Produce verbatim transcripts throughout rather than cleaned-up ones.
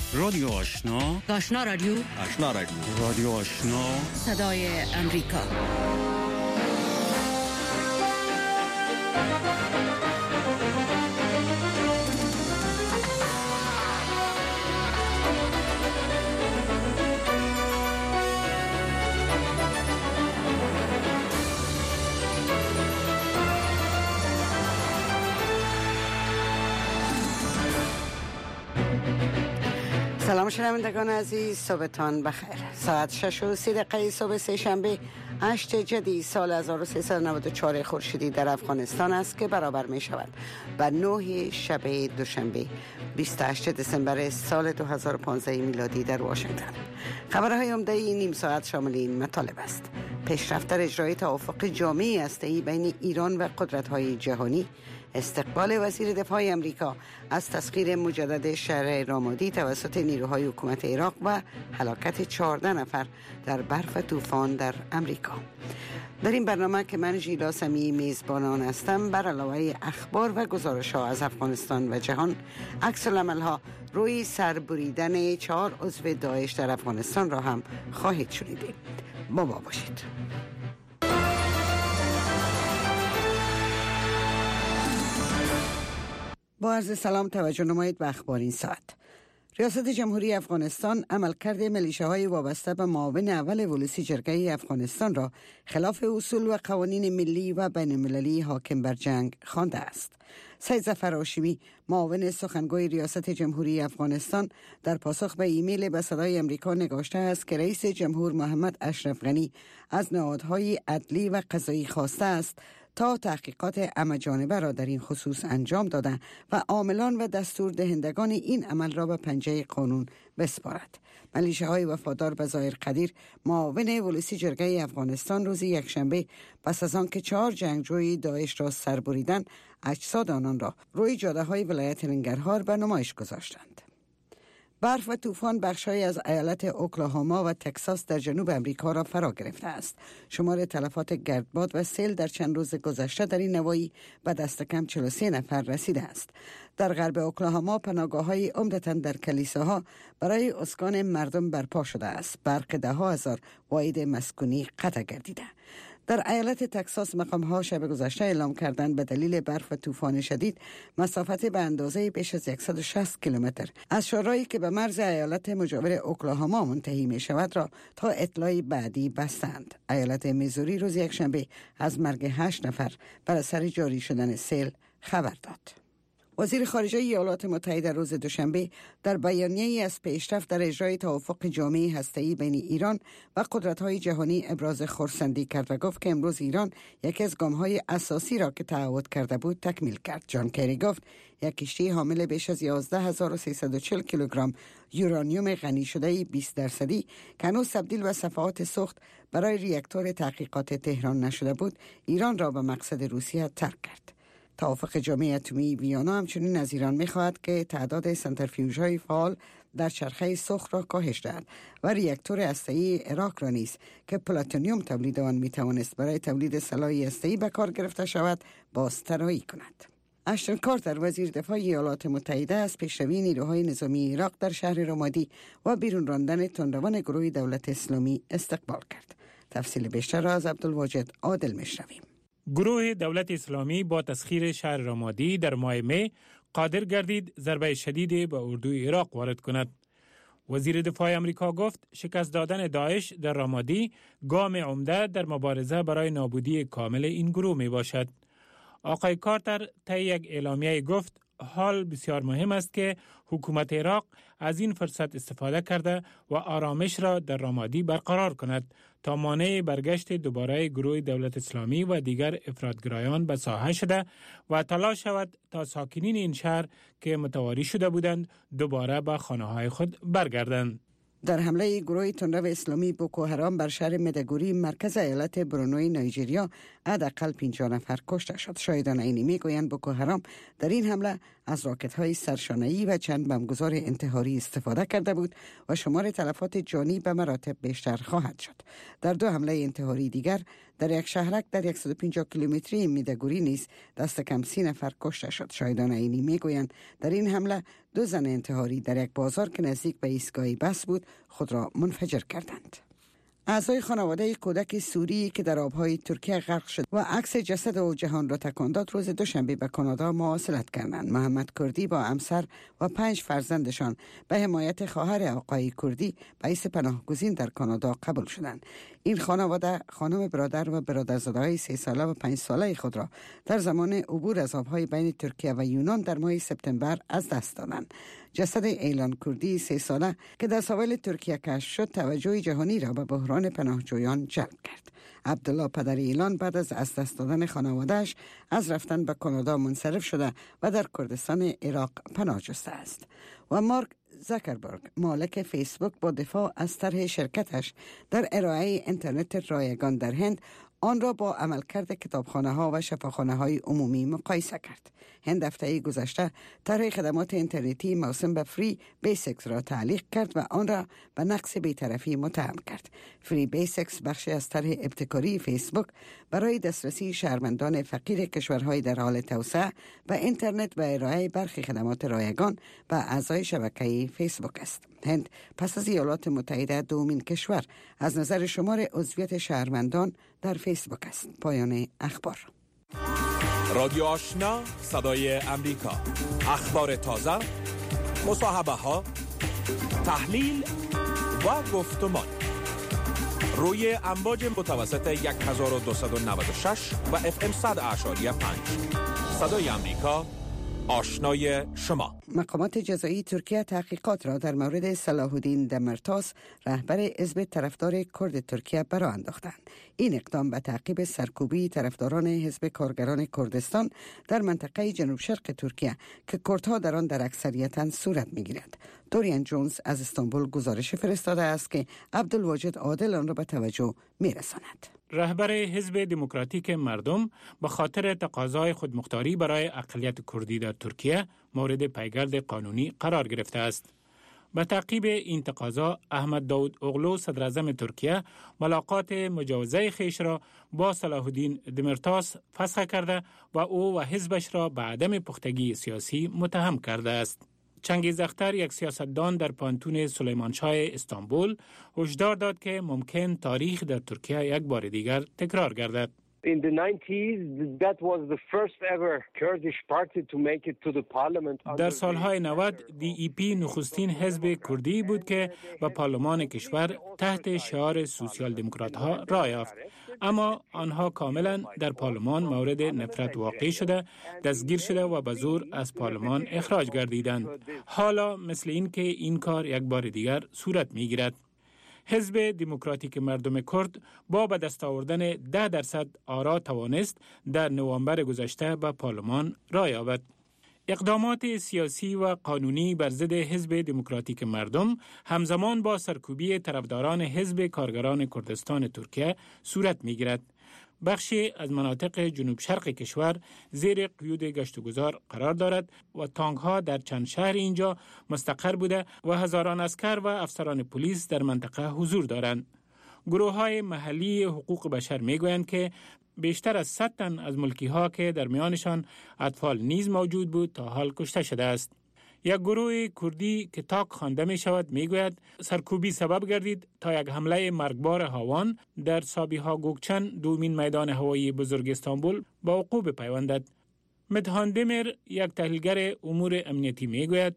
رادیو آشنا، آشنا رادیو، آشنا رادیو، رادیو آشنا، صدای امریکا. سلام شنوندگان عزیز، صبحتان بخیر. ساعت شش و سی دقیقه صبح سه شنبه هشت جدی سال هزار و سیصد و نود و چهار خورشیدی در افغانستان است که برابر می شود با نه شب دوشنبه بیست و هشتم دسامبر سال دو هزار و پانزده میلادی در واشنگتن. خبرهای عمده این نیم ساعت شامل این مطالب است: پیشرفت در اجرای توافق جامع هسته‌ای بین ایران و قدرت‌های جهانی، استقبال وزیر دفاع امریکا از تسخیر مجدد شهر رامادی توسط نیروهای حکومت عراق و هلاکت چهارده نفر در برف طوفان در امریکا. در این برنامه که من ژیلا سمیعی میزبانان هستم، بر علاوه اخبار و گزارش‌ها از افغانستان و جهان، عکس العمل‌ها روی سربریدن چهار عضو داعش در افغانستان را هم خواهید شنید. با ما باشید. با عرض سلام توجه نمایید به اخبار این ساعت. ریاست جمهوری افغانستان عملکرد میلیشه‌های وابسته به معاون اول ولسی جرگه افغانستان را خلاف اصول و قوانین ملی و بین المللی حاکم بر جنگ خوانده است. سید ظفر هاشمی، معاون سخنگوی ریاست جمهوری افغانستان، در پاسخ به ایمیل به صدای امریکا نگاشته است که رئیس جمهور محمد اشرف غنی از نهادهای عدلی و قضایی خواسته است تا تحقیقات همه‌جانبه را در این خصوص انجام داده و عاملان و دستور دهندگان این عمل را به پنجه قانون بسپارد. میلیشه‌های وفادار به ظاهر قدیر، معاون ولسی جرگه افغانستان، روز یکشنبه پس از آنکه چهار جنگجوی داعش را سربریدند، اجساد آنان را روی جاده‌های ولایت ننگرهار به نمایش گذاشتند. برف و طوفان بخش‌هایی از ایالت اوکلاهاما و تکساس در جنوب امریکا را فرا گرفته است. شمار تلفات گردباد و سیل در چند روز گذشته در این نواحی به دست کم چهل و سه نفر رسیده است. در غرب اوکلاهاما پناهگاه‌های عمدتاً در کلیساها برای اسکان مردم برپا شده است. برق ده ها هزار واحد مسکونی قطع گردیده. در ایالت تکساس مقام‌ها شب گذشته اعلام کردند به دلیل برف و طوفان شدید مسافت به اندازه بیش از صد و شصت کیلومتر از شهرهایی که به مرز ایالت مجاور اوکلاهاما منتهی می شود را تا اطلاع بعدی بستند. ایالت میزوری روز یکشنبه از مرگ هشت نفر بر اثر جاری شدن سیل خبر داد. وزیر خارجه ایالات متحده روز دوشنبه در بیانیه‌ای از پیشرفت در اجرای توافق جامع هسته‌ای بین ایران و قدرت‌های جهانی ابراز خرسندی کرد و گفت که امروز ایران یکی از گام‌های اساسی را که تعهد کرده بود تکمیل کرد. جان کری گفت یک کشتی حامل بیش از یازده هزار و سیصد و چهل کیلوگرم یورانیوم غنی شده بیست درصدی که هنوز تبدیل به صفحات سوخت برای ریاکتور تحقیقات تهران نشده بود، ایران را به مقصد روسیه ترک کرد. توافق جامع اتمی ویانا همچنین از ایران می‌خواهد که تعداد سنتریفیوژهای فعال در چرخه سوخت را کاهش دهد و ریاکتور هسته‌ای عراق را نیز که پلاتونیوم تولید آن می‌توانست برای تولید سلاح هسته‌ای به کار گرفته شود بازطراحی کند. اشتون کارتر، وزیر دفاع ایالات متحده، از پیشروی نیروهای نظامی عراق در شهر رامادی و بیرون راندن تندروان گروه دولت اسلامی استقبال کرد. تفصیل بیشتر را از عبدالواجد عادل میشنویم. گروه دولت اسلامی با تسخیر شهر رامادی در ماه می قادر گردید ضربه شدید به اردوی عراق وارد کند. وزیر دفاع امریکا گفت شکست دادن داعش در رامادی گام عمده در مبارزه برای نابودی کامل این گروه می باشد. آقای کارتر طی یک اعلامیه گفت حال بسیار مهم است که حکومت عراق از این فرصت استفاده کرده و آرامش را در رامادی برقرار کند تا مانع برگشت دوباره گروه دولت اسلامی و دیگر افراطگرایان به ساحه شده و تلاش شود تا ساکنین این شهر که متواری شده بودند دوباره به خانه‌های خود برگردند. در حمله گروه تندرو اسلامی بوکو حرام بر شهر مدگوری مرکز ایالت برونوی نایجریا حداقل پنجاه نفر کشته شد. شاهدان عینی میگویند بوکو حرام در این حمله از راکت‌های سرشانه‌ای و چند بمبگذار انتحاری استفاده کرده بود و شمار تلفات جانی به مراتب بیشتر خواهد شد. در دو حمله انتحاری دیگر در یک شهرک در صد و پنجاه کیلومتری میدگوری نیز دست کم سی نفر کشته شد. شاهدان عینی میگویند در این حمله دو زن انتحاری در یک بازار که نزدیک به ایستگاه بس بود خود را منفجر کردند. اعضای خانواده کودک سوری که در آبهای ترکیه غرق شد و عکس جسد او جهان را تکان داد روز دوشنبه به کانادا مواصلت کردند. محمد کردی با همسر و پنج فرزندشان به حمایت خواهر آقای کردی به حیث پناهگزین در کانادا قبول شدند. این خانواده خانم برادر و برادرزاده‌های سه ساله و پنج ساله خود را در زمان عبور از آبهای بین ترکیه و یونان در ماه سپتامبر از دست دادند. جسد ایلان کردی سه ساله که در ساحل ترکیه کشف شد توجه جهانی را به بحران پناهجویان جلب کرد. عبدالله پدر ایلان بعد از از دست دادن خانواده‌اش از رفتن به کانادا منصرف شده و در کردستان عراق پناه جسته است. و مارک زاکربرگ مالک فیسبوک با دفاع از طرح شرکتش در ارائه اینترنت رایگان در هند آن را با عملکرد کتابخانه ها و شفاخانه های عمومی مقایسه کرد. هند هفته گذشته طرح خدمات اینترنتی موسوم به فری بیسیکس را تعلیق کرد و آن را به نقص بی‌طرفی متهم کرد. فری بیسیکس بخشی از طرح ابتکاری فیسبوک برای دسترسی شهروندان فقیر کشورهای در حال توسعه و اینترنت و ارائه برخی خدمات رایگان به اعضای شبکه فیسبوک است. هند پس از ایالات متحده دومین کشور از نظر شمار عضویت شهروندان در فیسبوک است. پایان اخبار. رادیو آشنا، صدای امریکا. اخبار تازه، مصاحبه ها، تحلیل و گفتمان روی امواج متوسط هزار و دویست و نود و شش و اف ام صد اعشاری پنج. صدای امریکا، آشنای شما. مقامات جزایی ترکیه تحقیقات را در مورد صلاح الدین دمرتاس رهبر حزب طرفدار کرد ترکیه برآ انداختند. این اقدام به تعقیب سرکوبی طرفداران حزب کارگران کردستان در منطقه جنوب شرق ترکیه که کردها در آن در اکثریت صورت می‌گیرد. دوریان جونز از استانبول گزارش فرستاده است که عبدالواجد عادل آن را به توجه می‌رساند. رهبر حزب دموکراتیک مردم به خاطر تقاضای خودمختاری برای اقلیت کردی در ترکیه مورد پیگرد قانونی قرار گرفته است. به تعقیب این تقاضا احمد داود اوغلو صدر اعظم ترکیه ملاقات مجوزه خیش را با صلاح الدین دمرتاس فسخ کرده و او و حزبش را به عدم پختگی سیاسی متهم کرده است. چنگیز اختر یک سیاستدان در پانتون سلیمانشاه استانبول هشدار داد که ممکن تاریخ در ترکیه یک بار دیگر تکرار گردد. In the nineties, that was the first ever Kurdish party to make it to the parliament. در سالهای نود دی ای پی نخستین حزب کردی بود که به پارلمان کشور تحت شعار سوسیال دموکرات ها راه یافت، اما آنها کاملا در پارلمان مورد نفرت واقع شده، دستگیر شده و به زور از پارلمان اخراج گردیدند. حالا مثل این که این کار یک بار دیگر صورت می گیرد. حزب دموکراتیک مردم کرد با به دست آوردن ده درصد آرا توانست در نوامبر گذشته به پارلمان راه یابد. اقدامات سیاسی و قانونی بر ضد حزب دموکراتیک مردم همزمان با سرکوبی طرفداران حزب کارگران کردستان ترکیه صورت می‌گیرد. بخشی از مناطق جنوب شرق کشور زیر قیود گشت و گذار قرار دارد و تانک‌ها در چند شهر اینجا مستقر بوده و هزاران عسکر و افسران پلیس در منطقه حضور دارند. گروه‌های محلی حقوق بشر می‌گویند که بیشتر از صد تن از ملکی‌ها که در میانشان اطفال نیز موجود بود تا حال کشته شده است. یک گروه کردی که تاک خوانده می شود می گوید سرکوبی سبب گردید تا یک حمله مرگبار هاوان در سابیها گوگچن دومین میدان هوایی بزرگ استانبول با وقوع بپیوندد. مدهان دمر یک تحلیلگر امور امنیتی می گوید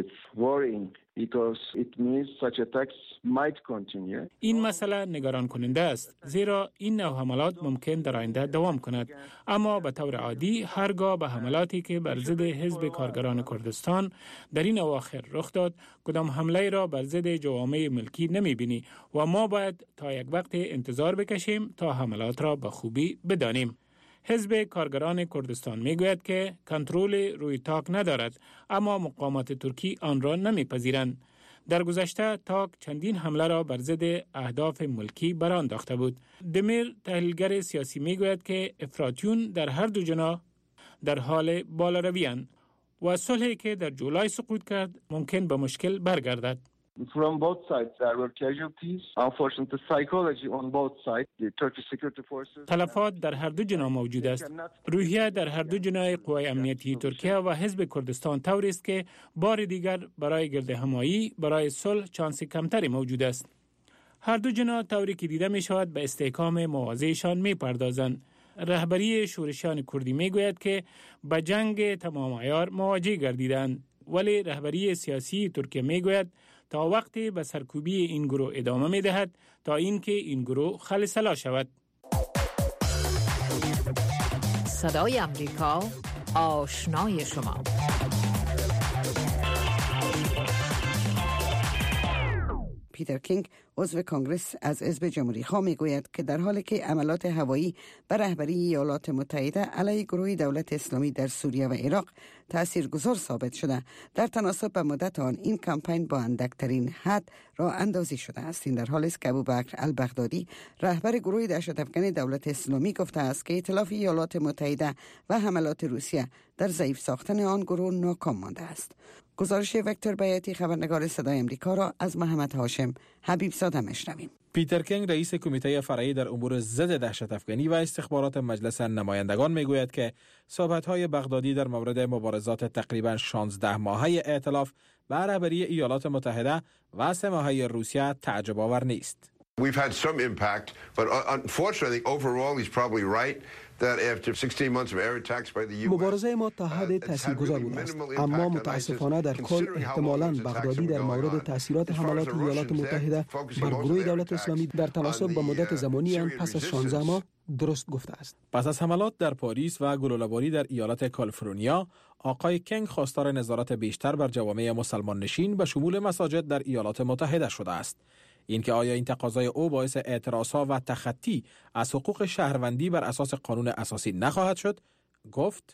این مسئله نگران کننده است، زیرا این نوع حملات ممکن در آینده دوام کند، اما به طور عادی هرگاه به حملاتی که بر ضد حزب کارگران کردستان در این اواخر رخ داد کدام حمله را بر ضد جوامع ملکی نمی بینی و ما باید تا یک وقت انتظار بکشیم تا حملات را به خوبی بدانیم. حزب کارگران کردستان میگوید که کنترل روی تاک ندارد، اما مقامات ترکی آن را نمیپذیرند. در گذشته تاک چندین حمله را بر ضد اهداف ملکی برانداخته بود. دمیر تحلیلگر سیاسی میگوید که افراطیون در هر دو جناح در حال بالاروی اند و صلحی که در جولای سقوط کرد ممکن به مشکل برگردد. From both sides there were casualties. Unfortunately, the psychology on both sides, the Turkish security forces. تلفات در هر دو جناح موجود است. روحیه در هر دو جناح قوای امنیتی ترکیه و حزب کردستان طوری است که بار دیگر برای گرد همایی برای صلح چانس کمتری موجود است. هر دو جناح طوری که دیده می شود به استحکام موازیشان می پردازند. رهبری شورشیان کردی می گوید که به جنگ تمام عیار مواجه گردیدند، ولی رهبری سیاسی ترکیه می گوید تا وقتی به سرکوبی این گروه ادامه می دهد تا اینکه این گروه خلسلا شود. صدای امریکا، آشنای شما. پیتر کینگ عضو کنگرس از حزب جمهوری خواه می گوید که در حالی که عملات هوایی بر رهبری ایالات متحده علیه گروه دولت اسلامی در سوریه و عراق تاثیرگذار ثابت شده، در تناسب به مدت آن این کمپین با اندکترین حد راه اندازی شده است. این در حالی است که ابوبکر البغدادی رهبر گروه دهشت‌افکن دولت اسلامی گفته است که ائتلاف ایالات متحده و حملات روسیه در ضعیف ساختن آن گروه ناکام مانده است. گزارش وکتور بیاتی خبرنگار صدای امریکا را از محمد هاشم حبیب زاده میشنویم. پیتر کینگ رئیس کمیته فرعی در امور ضد دهشت افکنی و استخبارات مجلس نمایندگان میگوید که صحبت‌های بغدادی در مورد مبارزات تقریباً شانزده ماهه ائتلاف به رهبری ایالات متحده و سه ماهه روسیه تعجب آور نیست. We've had some impact, but unfortunately overall he's probably right. مبارزه ما تا حد تاثیرگذار بوده است، اما متاسفانه در کل احتمالاً بغدادی در مورد تاثیرات حملات ایالات متحده بر گروه دولت اسلامی در تناسب با مدت زمانی آن پس از شانزده ماه درست گفته است. پس از حملات در پاریس و گلوله‌باری در ایالت کالیفرنیا، آقای کینگ خواستار نظارت بیشتر بر جوامع مسلمان نشین به شمول مساجد در ایالات متحده شده است. اینکه آیا این تقاضای او باعث اعتراضها و تخطی از حقوق شهروندی بر اساس قانون اساسی نخواهد شد؟ گفت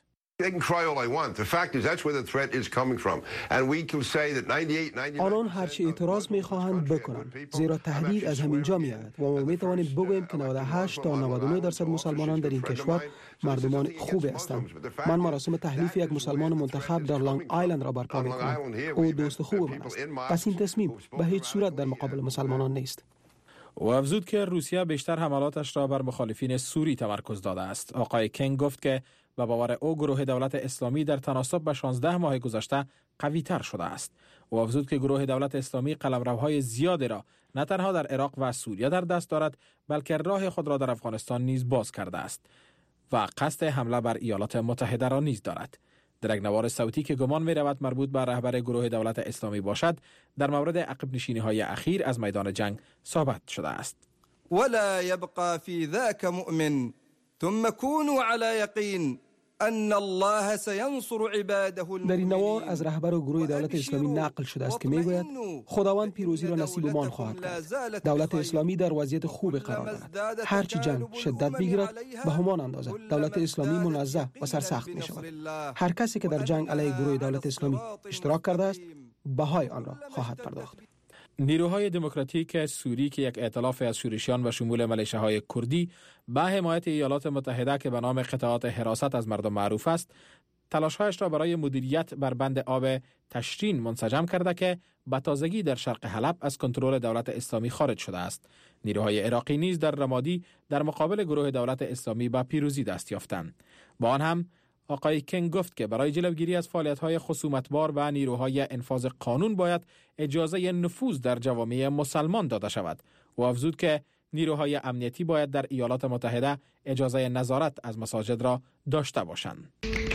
آنان هرچی اعتراض می‌خواهند بکنند، زیرا تهدید از همینجا می‌آید و ما می‌توانیم بگوییم که نود و هشت تا نود و نه درصد مسلمانان در این کشور مردمان خوبی هستند. من مراسم تحلیف یک مسلمان منتخب در لانگ آیلند را برپا می‌کنم. او دوست خوب من است. پس این تصمیم به هیچ صورت در مقابل مسلمانان نیست. و افزود که روسیه بیشتر حملاتش را بر مخالفین سوری تمرکز داده است. آقای کینگ گفت که به باور او گروه دولت اسلامی در تناسب به شانزده ماه گذشته قوی تر شده است. و افزود که گروه دولت اسلامی قلمروهای زیادی را نه تنها در عراق و سوریه در دست دارد، بلکه راه خود را در افغانستان نیز باز کرده است و قصد حمله بر ایالات متحده را نیز دارد. در یک نوار صوتی که گمان می رود مربوط به رهبر گروه دولت اسلامی باشد، در مورد عقب نشینی های اخیر از میدان جنگ ثابت شده است. ولا يبقى في ذاك مؤمن ثم كونوا على يقين ان الله سينصر عباده. در این نوار از رهبر گروه دولت اسلامی نقل شده است که میگوید خداوند پیروزی را نصیبمان خواهد کرد. دولت اسلامی در وضعیت خوبی قرار دارد. هرچی جنگ شدت بگیرد به همان اندازه دولت اسلامی منزه و سرسخت می شود. هر کسی که در جنگ علیه گروه دولت اسلامی اشتراک کرده است بهای آن را خواهد پرداخت. نیروهای دموکراتیک سوری که یک ائتلاف از شورشیان و شمول ملیشه‌های کردی به حمایت ایالات متحده که به نام قطعات حراست از مردم معروف است، تلاش‌هایش را برای مدیریت بر بند آب تشرین منسجم کرده که به تازگی در شرق حلب از کنترل دولت اسلامی خارج شده است. نیروهای عراقی نیز در رمادی در مقابل گروه دولت اسلامی به پیروزی دست یافتند. با آن هم آقای کینگ گفت که برای جلوگیری از فعالیت‌های خصومتبار و نیروهای انفاذ قانون باید اجازه نفوذ در جوامع مسلمان داده شود و افزود که نیروهای امنیتی باید در ایالات متحده اجازه نظارت از مساجد را داشته باشند.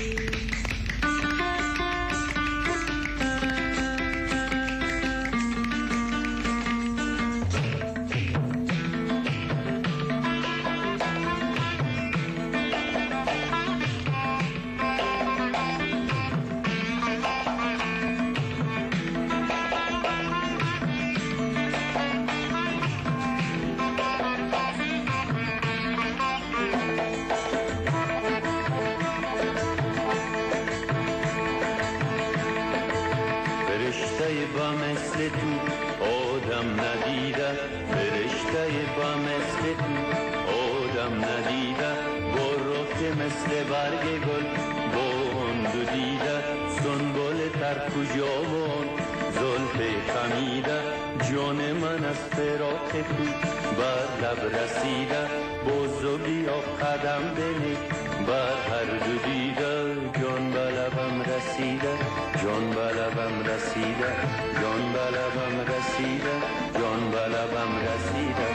با مثل تو آدم ندیده، فرشته با مثل تو آدم ندیده، با رخ مثل برگ گل باندو دیده، سنبول تر کجا وان زلف خمیده، جان من از فراق تو بر لب رسیده بازو بیا قدم بنه بر هر دو دیده جان به لبم رسیده جان به لبم رسیده جان به لبم رسیده جان به لبم رسیده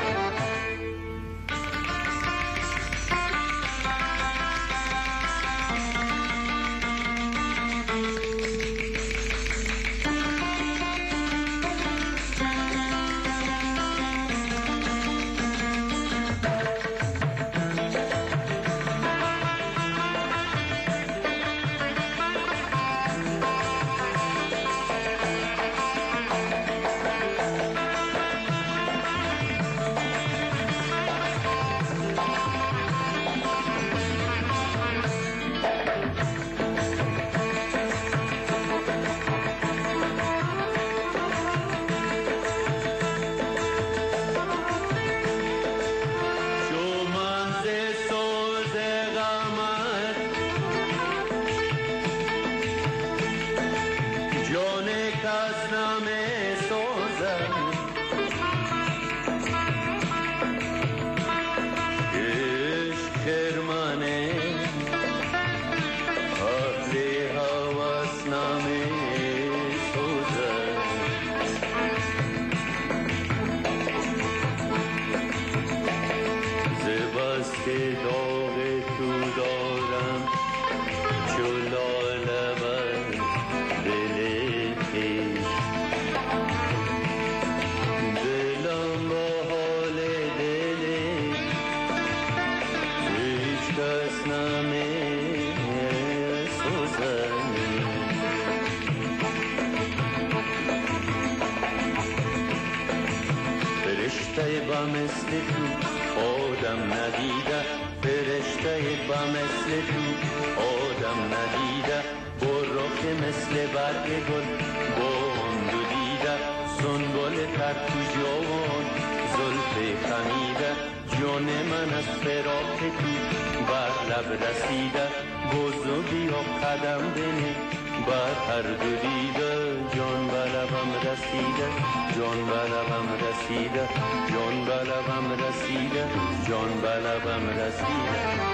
مثل تو آدم ندیده فرشته با مثل تو آدم ندیده برو که مثل برگ گل با اون دو دیده سنبول تر تو جوان زلف خمیده جان من از فراق تو بر لب رسیده بازو بیا قدم بنه بر هر دو دیده جان به لبم رسیده جان به لبم رسیده جان به لبم رسیده جان به لبم رسیده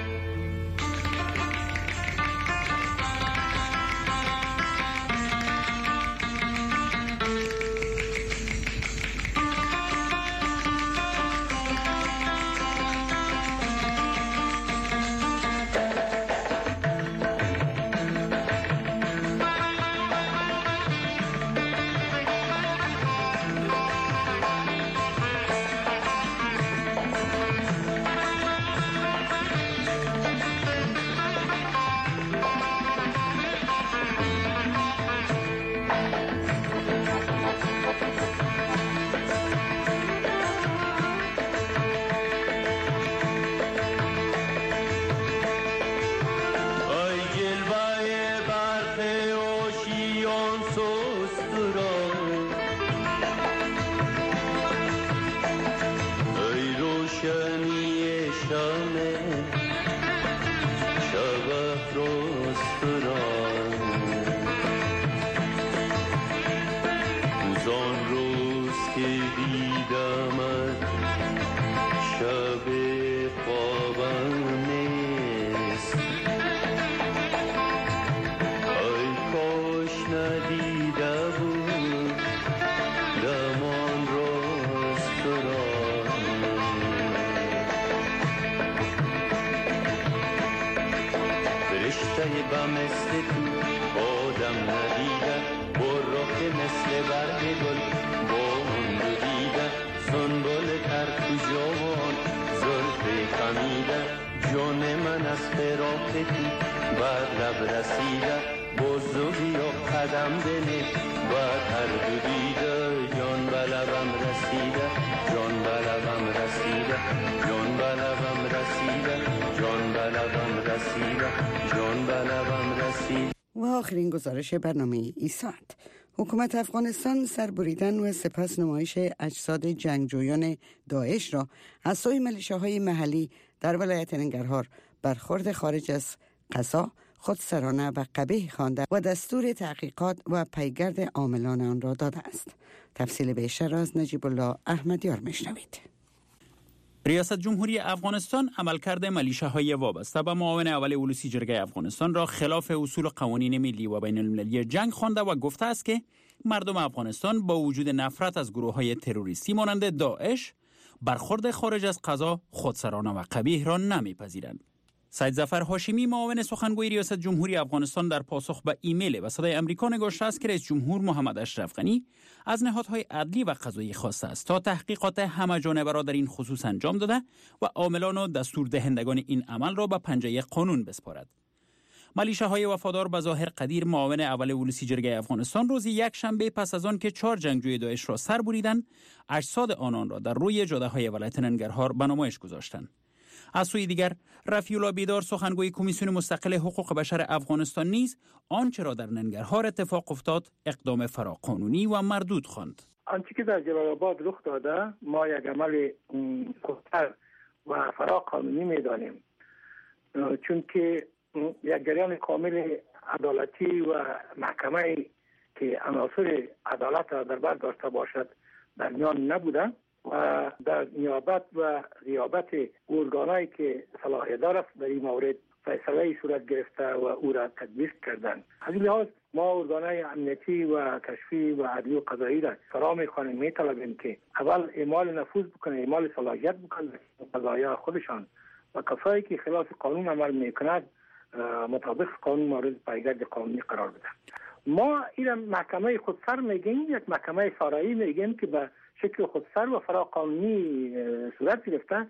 با مثل تو آدم ندیده برو که مثل برگ گل با اون دو دیده سنبول تر تو جوان زلف خمیده جان من از فراق تو بر لب رسیده بازو بیا قدم بنه بر هر دو دیده جان به لبم رسیده جان به لبم رسیده جان به لبم رسیده جان به لبم رسیده جان به لبم رسیده. و آخرین گزارش برنامه ای ساعت. حکومت افغانستان سربریدن و سپس نمایش اجساد جنگجویان داعش را از سوی ملیشه‌های محلی در ولایت ننگرهار برخورد خارج از قضا خودسرانه و قبیح خوانده و دستور تحقیقات و پیگرد عاملان آن را داده است. تفصیل بیشتر از نجیب الله احمدیار میشنوید. ریاست جمهوری افغانستان عملکرد ملیشه‌های وابسته به معاون اول ولسی جرگه افغانستان را خلاف اصول و قوانین ملی و بین المللی جنگ خوانده و گفته است که مردم افغانستان با وجود نفرت از گروه‌های تروریستی مانند داعش برخورد خارج از قضا خودسرانه و قبیح را نمی‌پذیرند. سید ظفر هاشمی معاون سخنگوی ریاست جمهوری افغانستان در پاسخ به ایمیل به صدای آمریکا نگاشته است که رئیس جمهور محمد اشرف غنی از نهادهای عدلی و قضایی خواسته است تا تحقیقات همه‌جانبه را در این خصوص انجام داده و عاملان و دستور دهندگان این عمل را به پنجه قانون بسپارد. ملیشه‌های وفادار به ظاهر قدیر معاون اول ولسی جرگه افغانستان روز یک شنبه پس از آن که چهار جنگجوی داعش را سر بریدند، اجساد آنان را در روی جاده‌های ولایت ننگرهار به نمایش گذاشتند. از سوی دیگر رفیع الله بیدار سخنگوی کمیسیون مستقل حقوق بشر افغانستان نیز آنچه را در ننگرهار اتفاق افتاد اقدام فراقانونی و مردود خواند. آنچه که در جلال آباد رخ داده ما یک عمل خطر و فراقانونی می‌دانیم، چون که یک جریان کامل عدالتی و محکمه که عناصر عدالت را در بر داشته باشد در میان نبوده و در نیابت و غیابت ارگانایی که صلاحیت دارد در این مورد فیصله صورت گرفته و او را تطبیق کردند. از این لحاظ ما ارگانهای امنیتی و کشفی و عدلی و قضایی را فرا می‌خوانیم، می‌طلبیم که اول اعمال نفوذ بکنه، اعمال صلاحیت بکنه قضایا خودشان و کسایی که خلاف قانون عمل می‌کنند مطابق قانون مورد پیگرد قانونی قرار بده. ما این محکمه خودسر میگیم، یک محکمه سارایی میگیم که به شکل خودسر و فراقانونی صورت گرفته،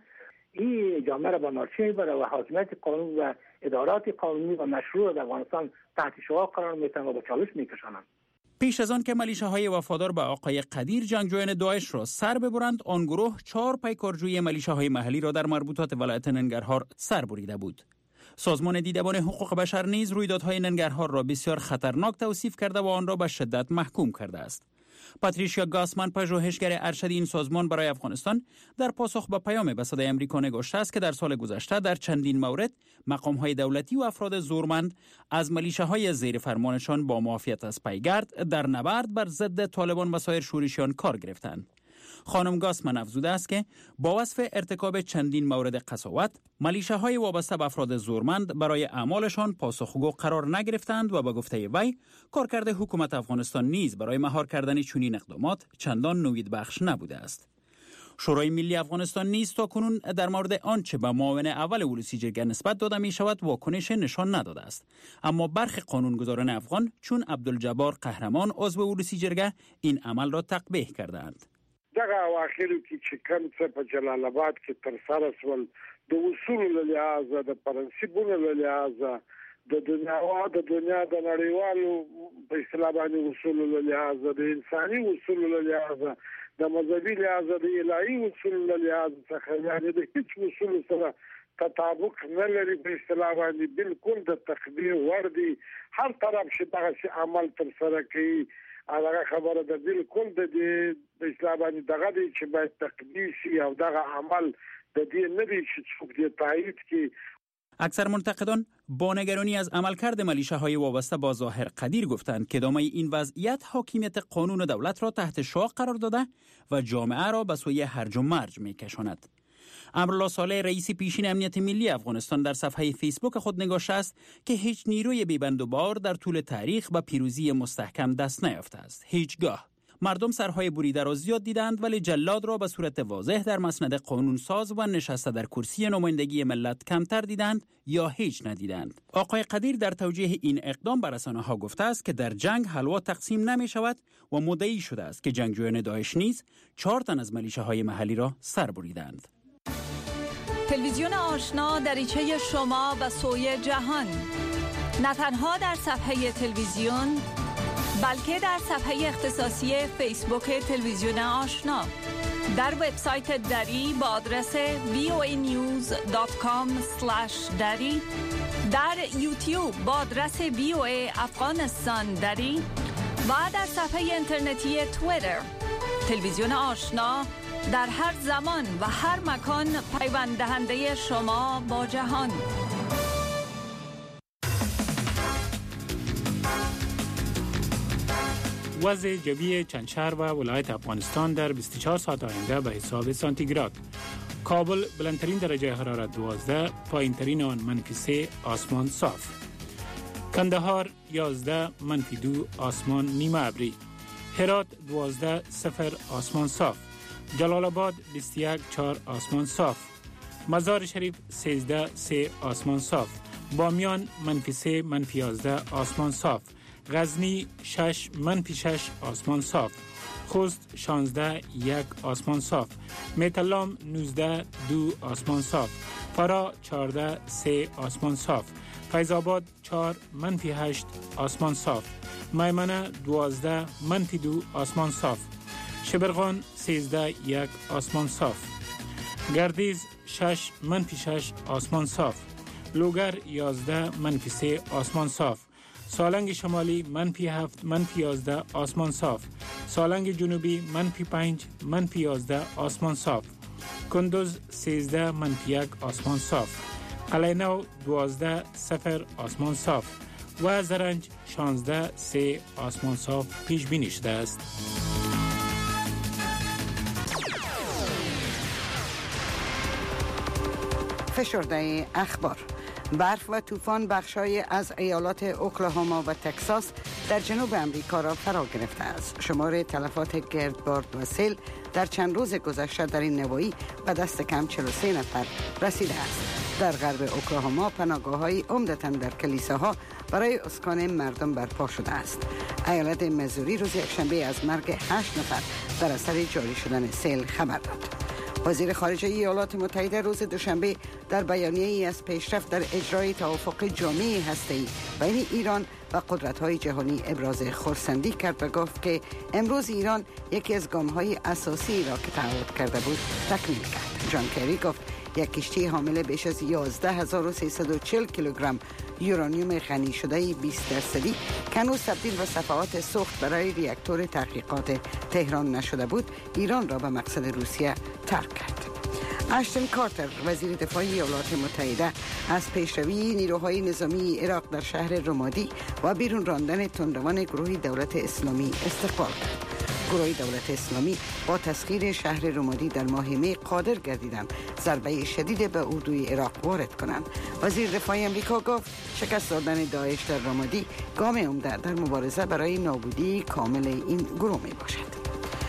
این جامعه را به مارچه میبره و حاکمیت قانون و ادارات قانونی و مشروع در افغانستان تحت شعاع قرار میتن و به چالش میکشانند. پیش از آن که ملیشه‌های وفادار به آقای قدیر جنگجویان داعش را سر ببرند، آن گروه چهار پیکارجوی ملیشه‌های محلی را در مربوطات ولایت ننگرهار سر بریده بود. سازمان دیدبان حقوق بشر نیز رویدادهای ننگرهار را بسیار خطرناک توصیف کرده و آن را به شدت محکوم کرده است. پاتریشیا گاسمن، پژوهشگر ارشد این سازمان برای افغانستان، در پاسخ به پیام به صدای آمریکا نگاشته است که در سال گذشته در چندین مورد مقام‌های دولتی و افراد زورمند از ملیشه‌های زیر فرمانشان با معافیت از پیگرد در نبرد بر ضد طالبان و سایر شورشیان کار گرفتند. خانم گاسمن افزوده است که با وصف ارتکاب چندین مورد قساوت، ملیشه‌های وابسته به افراد زورمند برای اعمالشان پاسخگو قرار نگرفتند و به گفته وی کارکرد حکومت افغانستان نیز برای مهار کردن چنین اقدامات چندان نوید بخش نبوده است. شورای ملی افغانستان نیز تاکنون در مورد آنچه به معاون اول ولسی جرگه نسبت داده می شود واکنش نشان نداده است، اما برخی قانونگذاران افغان چون عبدالجبار قهرمان عضو ولسی جرگه این عمل را تقبیح کردند. دغه اواخرو کې چې کوم څه په جلال آباد کې تر سره سول د اصولو له لحاظه د پرنسپونو له لحاظه د دنیا او د دنیا د نړیوالو په اصطلاح باندې اصولو له لحاظه د انساني اصولو له لحاظه د مذهبي لحاظه د الهي اصولو له لحاظه څخه یعنی د هیڅ اصولو سره تطابق نه لري په اصطلاح باندې بالکل د تقدیر وردي هر طرف چې دغه عمل تر سره کوي هغه خبره ده بالکل د دې اسلامي دغه دی چې باید تقدیسی او دغه عمل د دې نه دی چې څوک دې تایید کی. اکثر منتقدان با نگرانی از عملکرد ملیشه‌های وابسته با ظاهر قدیر گفتند که ادامه این وضعیت حاکمیت قانون و دولت را تحت شعاع قرار داده و جامعه را به سوی هرج و مرج می‌کشاند. امرالله صالح رئیس پیشین امنیت ملی افغانستان در صفحه فیسبوک خود نگاشته است که هیچ نیروی بی‌بند و بار در طول تاریخ به پیروزی مستحکم دست نیافته است. هیچگاه مردم سرهای بریده را زیاد دیدند ولی جلاد را به صورت واضح در مسند قانونساز و نشسته در کرسی نمایندگی ملت کمتر دیدند یا هیچ ندیدند. آقای قدیر در توجیه این اقدام بر رسانه‌ها گفته است که در جنگ حلوا تقسیم نمی شود و مدعی شده است که جنگجویان داعش نیز چهار تن از ملیشه‌های محلی را سر بریدند. تلویزیون آشنا دریچه شما به سوی جهان، نه تنها در صفحه تلویزیون بلکه در صفحه اختصاصی فیسبوک تلویزیون آشنا، در وبسایت دری با آدرس وی او ای نیوز دات کام اسلش دری، در یوتیوب با آدرس وی او ای افغانستان دری و در صفحه اینترنتی توییتر. تلویزیون آشنا در هر زمان و هر مکان پیوند دهنده شما با جهان. وضع جوی چند شهر و ولایت افغانستان در بیست و چهار ساعت آینده به حساب سانتیگراد. کابل بلندترین درجه حرارت دوازده، پایین ترین آن منفی سه، آسمان صاف. کندهار یازده، منفی دو، آسمان نیمه ابری. هرات دوازده، صفر، آسمان صاف. جلال آباد بیست و یک، چهار، آسمان صاف. مزار شریف سیزده، سه، آسمان صاف. بامیان منفی سه، منفی یازده، آسمان صاف. غزنی شش، منفی شش، آسمان صاف. خوست شانزده، یک، آسمان صاف. میتلام نوزده، دو، آسمان صاف. فرا چهارده، سه، آسمان صاف. فیض آباد چهار، منفی هشت، آسمان صاف. میمنه دوازده، منفی دو، آسمان صاف. شبرغان سیزده، یک، آسمان صاف. گردیز شش، منفی شش، آسمان صاف. لوگر یازده، منفی سه، آسمان صاف. سالنگ شمالی منفی هفت، منفی یازده، آسمان صاف. سالنگ جنوبی منفی پنج، منفی یازده، آسمان صاف. کندوز سیزده، منفی یک، آسمان صاف. قلعه نو دوازده، صفر، آسمان صاف. و زرنج شانزده، سه، آسمان صاف پیش بینی شده است. فشرده اخبار. برف و طوفان بخشای از ایالات اوکلاهاما و تکساس در جنوب امریکا را فرا گرفته است. شمار تلفات گردباد و سیل در چند روز گذشته در این نواحی به دست کم چهل و سه نفر رسیده است. در غرب اوکلاهاما پناهگاه‌های عمدتاً در کلیساها برای اسکان مردم برپا شده است. ایالت میزوری روز یکشنبه از مرگ هشت نفر در اثر جاری شدن سیل خبر داد. وزیر خارجه ایالات متحده روز دوشنبه در بیانیه‌ای از پیشرفت در اجرای توافق جامع هسته‌ای بین ایران و قدرت‌های جهانی ابراز خرسندی کرد و گفت که امروز ایران یکی از گام‌های اساسی را که تعهد کرده بود تکمیل کرد. جان کری گفت یک کشتی حامل بیش از یازده هزار و سیصد و چهل کیلوگرم یورانیوم غنی شده بیست درصدی که هنوز تبدیل به صفحات سوخت برای ریاکتور تحقیقات تهران نشده بود، ایران را به مقصد روسیه ترک کرد. اشتن کارتر وزیر دفاع ایالات متحده از پیشروی نیروهای نظامی عراق در شهر رمادی و بیرون راندن تندروان گروه دولت اسلامی استقبال کرد. گروه دولت اسلامی با تسخیر شهر رمادی در ماه می قادر گردیدند ضربه شدید به اردوی عراق وارد کنند. وزیر دفاع آمریکا گفت شکست دادن داعش در رمادی گام عمده در مبارزه برای نابودی کامل این گروه می باشد.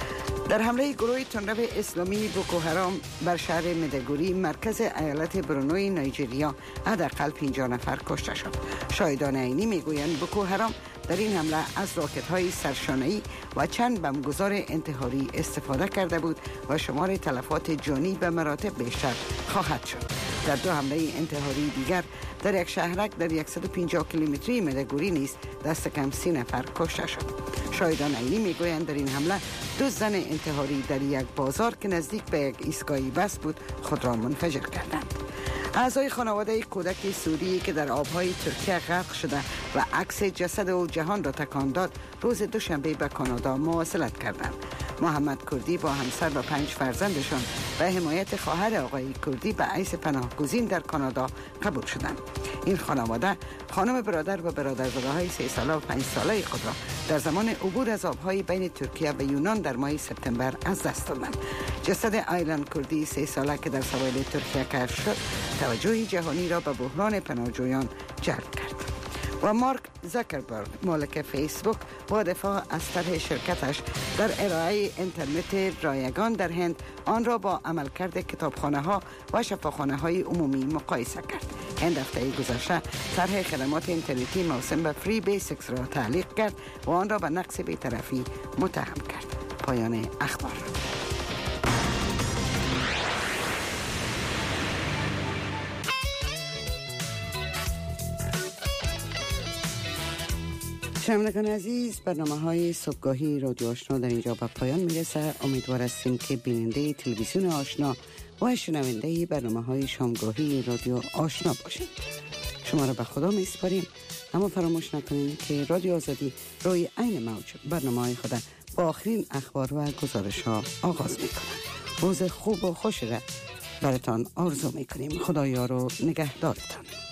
در حمله گروه تندرو اسلامی بوکو حرام بر شهر مدگوری مرکز ایالت برونوی نایجریا حداقل پنجاه نفر کشته شد. شاهدان عینی میگویند بوکو حرام در این حمله از راکت‌های سرشانه‌ای و چند بمبگذار انتحاری استفاده کرده بود و شمار تلفات جانی به مراتب بیشتر خواهد شد. در دو حمله انتحاری دیگر در یک شهرک در صد و پنجاه کیلومتری مدگوری نیز دست کم سی نفر کشته شد. شاهدان عینی میگویند در این حمله دو زن انتحاری در یک بازار که نزدیک به یک ایستگاه بس بود خود را منفجر کردند. اعضای خانواده کودک سوری که در آبهای ترکیه غرق شده و عکس جسد او جهان را تکان داد روز دوشنبه به کانادا مواصلت کردند. محمد کردی با همسر و پنج فرزندشان به حمایت خواهر آقای کردی به حیث پناهگزین در کانادا قبول شدند. این خانواده خانم برادر و برادرزاده‌های سه ساله و پنج ساله خود را در زمان عبور از آبهای بین ترکیه و یونان در ماه سپتامبر از دست دادند. جسد آیلان کردی سه ساله که در سواحل ترکیه کشف شد توجه جهانی را به بحران پناهجویان جلب کرد. و مارک زاکربرگ مالک فیسبوک با دفاع از طرح شرکتش در ارائه اینترنت رایگان در هند آن را با عملکرد کتابخانه ها و شفاخانه های عمومی مقایسه کرد. هند هفته گذشته طرح خدمات اینترنتی موسوم به فری بیسیکس را تعلیق کرد و آن را به نقص بی‌طرفی متهم کرد. پایان اخبار. شنوندگان عزیز، برنامه های صبحگاهی رادیو آشنا در اینجا به پایان میرسه. امیدوار هستیم که بیننده تلویزیون آشنا و شنونده برنامه های شامگاهی رادیو آشنا باشید. شما را به خدا میسپاریم، اما فراموش نکنید که رادیو آزادی روی عین موج برنامه های خود با آخرین اخبار و گزارش ها آغاز میکنه. روز خوب و خوش را براتان آرزو میکنیم. خدایا رو نگهدارتان.